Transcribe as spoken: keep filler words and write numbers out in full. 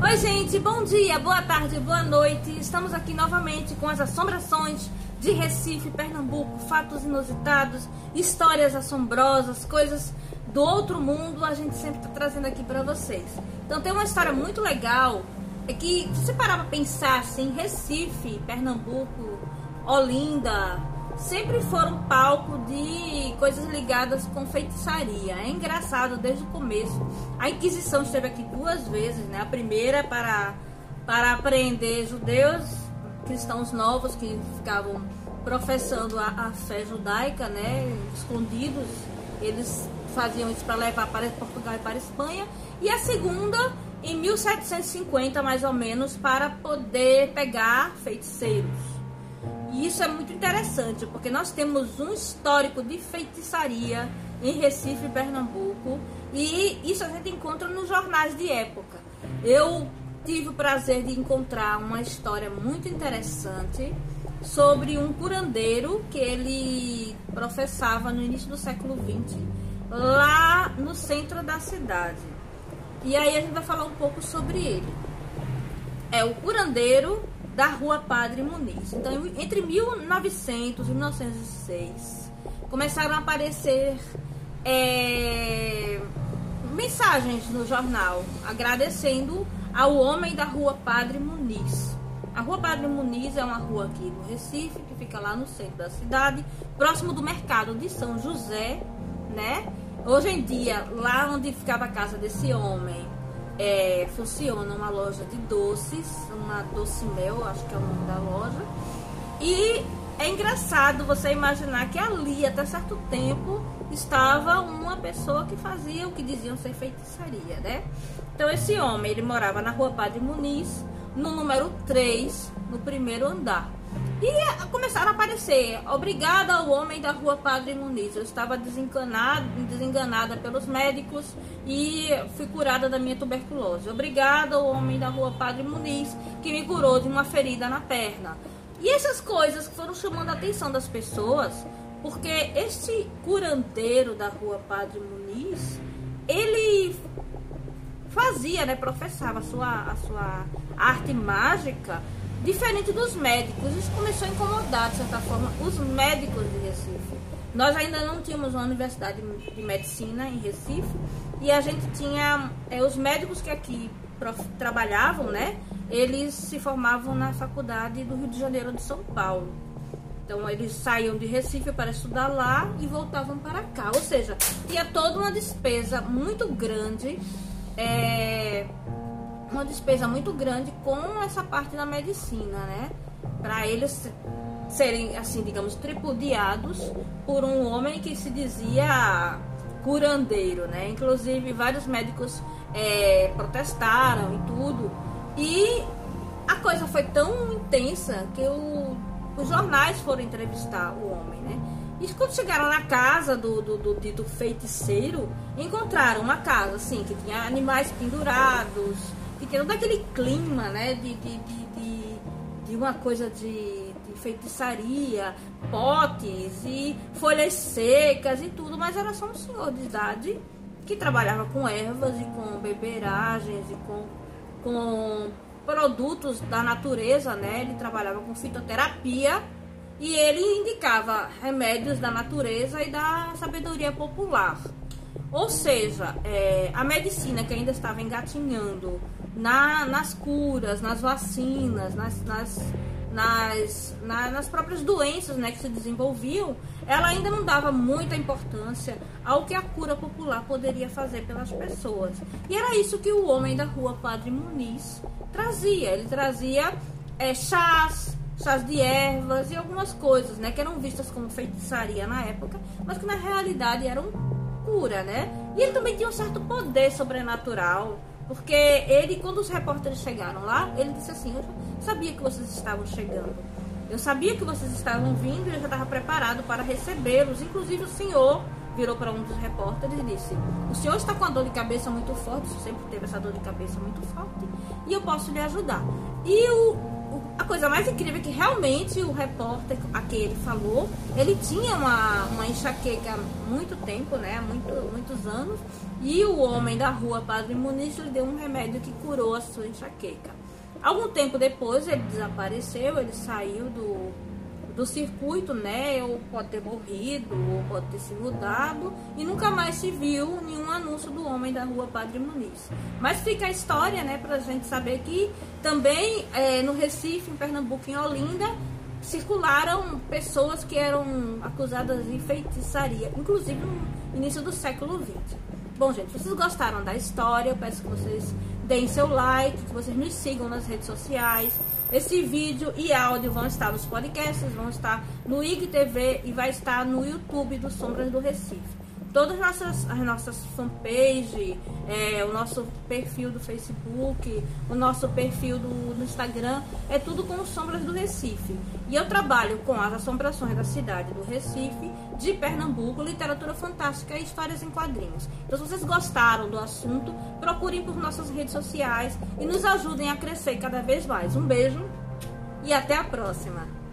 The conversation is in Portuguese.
Oi gente, bom dia, boa tarde, boa noite. Estamos aqui novamente com as assombrações de Recife, Pernambuco, fatos inusitados, histórias assombrosas, coisas do outro mundo, a gente sempre está trazendo aqui para vocês. Então tem uma história muito legal, é que se você parar para pensar assim, Recife, Pernambuco, Olinda, sempre foram palco de coisas ligadas com feitiçaria. É engraçado desde o começo. A Inquisição esteve aqui duas vezes, né? A primeira para, para apreender judeus, cristãos novos que ficavam professando a, a fé judaica, né? Escondidos. Eles faziam isso para levar para Portugal e para a Espanha. E a segunda, em mil setecentos e cinquenta, mais ou menos, para poder pegar feiticeiros. E isso é muito interessante, porque nós temos um histórico de feitiçaria em Recife e Pernambuco, e isso a gente encontra nos jornais de época. Eu tive o prazer de encontrar uma história muito interessante sobre um curandeiro que ele professava no início do século vinte, lá no centro da cidade. E aí a gente vai falar um pouco sobre ele. É o curandeiro da Rua Padre Muniz. Então, entre mil e novecentos e mil novecentos e seis, começaram a aparecer é, mensagens no jornal agradecendo ao homem da Rua Padre Muniz. A Rua Padre Muniz é uma rua aqui no Recife, que fica lá no centro da cidade, próximo do mercado de São José, né? Hoje em dia, lá onde ficava a casa desse homem, É, funciona uma loja de doces, uma Doce Mel, acho que é o nome da loja. E é engraçado você imaginar que ali, até certo tempo, estava uma pessoa que fazia o que diziam ser feitiçaria, né? Então esse homem, ele morava na Rua Padre Muniz, no número três, no primeiro andar. E começaram a aparecer: obrigada ao homem da Rua Padre Muniz, eu estava desenganada, desenganada pelos médicos e fui curada da minha tuberculose. Obrigada ao homem da Rua Padre Muniz, que me curou de uma ferida na perna. E essas coisas foram chamando a atenção das pessoas, porque este curandeiro da Rua Padre Muniz, ele fazia, né, professava a sua, a sua arte mágica diferente dos médicos. Isso começou a incomodar, de certa forma, os médicos de Recife. Nós ainda não tínhamos uma universidade de medicina em Recife, e a gente tinha é, os médicos que aqui prof, trabalhavam, né? Eles se formavam na faculdade do Rio de Janeiro de São Paulo. Então eles saíam de Recife para estudar lá e voltavam para cá. Ou seja, tinha toda uma despesa muito grande, é, uma despesa muito grande com essa parte da medicina, né? Para eles serem, assim, digamos, tripudiados por um homem que se dizia curandeiro, né? Inclusive, vários médicos é, protestaram e tudo. E a coisa foi tão intensa que o, os jornais foram entrevistar o homem, né? E quando chegaram na casa do, do, do dito feiticeiro, encontraram uma casa, assim, que tinha animais pendurados, que tinha todo aquele clima, né, de, de, de, de, de uma coisa de, de feitiçaria, potes e folhas secas e tudo, mas era só um senhor de idade que trabalhava com ervas e com beberagens e com, com produtos da natureza, né? Ele trabalhava com fitoterapia e ele indicava remédios da natureza e da sabedoria popular. Ou seja, é, a medicina que ainda estava engatinhando na, nas curas, nas vacinas, nas, nas, nas, na, nas próprias doenças, né, que se desenvolviam, ela ainda não dava muita importância ao que a cura popular poderia fazer pelas pessoas. E era isso que o homem da Rua Padre Muniz trazia. Ele trazia é, chás, chás de ervas e algumas coisas, né, que eram vistas como feitiçaria na época, mas que na realidade eram cura, né? E ele também tinha um certo poder sobrenatural, porque ele, quando os repórteres chegaram lá, ele disse assim: eu sabia que vocês estavam chegando, eu sabia que vocês estavam vindo e eu já estava preparado para recebê-los. Inclusive o senhor virou para um dos repórteres e disse: o senhor está com a dor de cabeça muito forte, o senhor sempre teve essa dor de cabeça muito forte, e eu posso lhe ajudar. E o, o, a coisa mais incrível é que realmente o repórter a quem ele falou, ele tinha uma, uma enxaqueca há muito tempo, né, há muito, muitos anos, e o homem da rua Padre Muniz lhe deu um remédio que curou a sua enxaqueca. Algum tempo depois ele desapareceu, ele saiu do, do circuito, né? Ou pode ter morrido, ou pode ter se mudado, e nunca mais se viu nenhum anúncio do homem da rua Padre Muniz. Mas fica a história, né, pra gente saber que também é, no Recife, em Pernambuco, em Olinda, circularam pessoas que eram acusadas de feitiçaria, inclusive no início do século vinte. Bom, gente, se vocês gostaram da história, eu peço que vocês deem seu like, que vocês nos sigam nas redes sociais. Esse vídeo e áudio vão estar nos podcasts, vão estar no I G T V e vai estar no YouTube do Sombras do Recife. Todas as nossas, as nossas fanpages, é, o nosso perfil do Facebook, o nosso perfil do, do Instagram, é tudo com os Sombras do Recife. E eu trabalho com as assombrações da cidade do Recife, de Pernambuco, literatura fantástica e histórias em quadrinhos. Então, se vocês gostaram do assunto, procurem por nossas redes sociais e nos ajudem a crescer cada vez mais. Um beijo e até a próxima!